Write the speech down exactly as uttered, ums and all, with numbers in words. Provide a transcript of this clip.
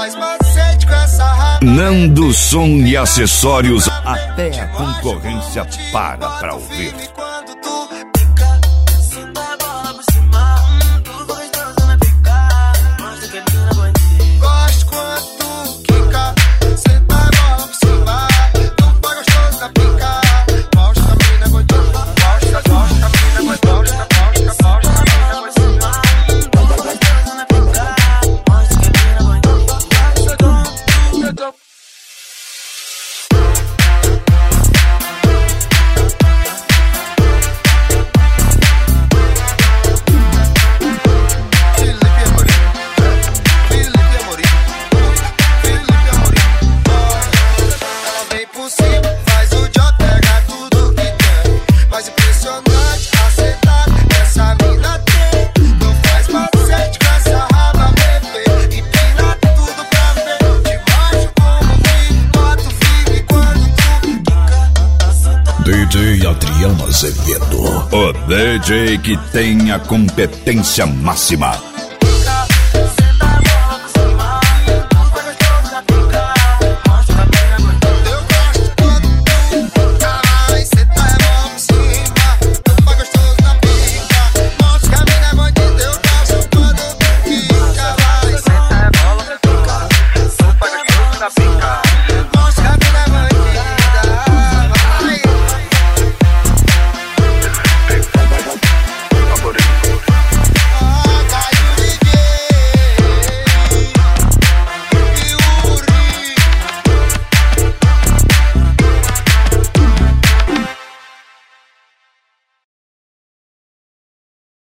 faz macete com essa raba. Nando Som e Acessórios. Até a concorrência para pra ouvir. Quando tu pica, senta a bola por cima. Tu gostosa na pica, mostra que a mina bandida. Gosto quando tu quica, senta a bola por cima. Tu tá gostoso na pica, mostra a mina bandida. Mostra, mostra a mina bandida. Mostra, mostra, mostra a mina bandida. Tu gostosa na pica, mostra que a mina bandida. D J Adriano Azevedo, o D J que tem a competência máxima.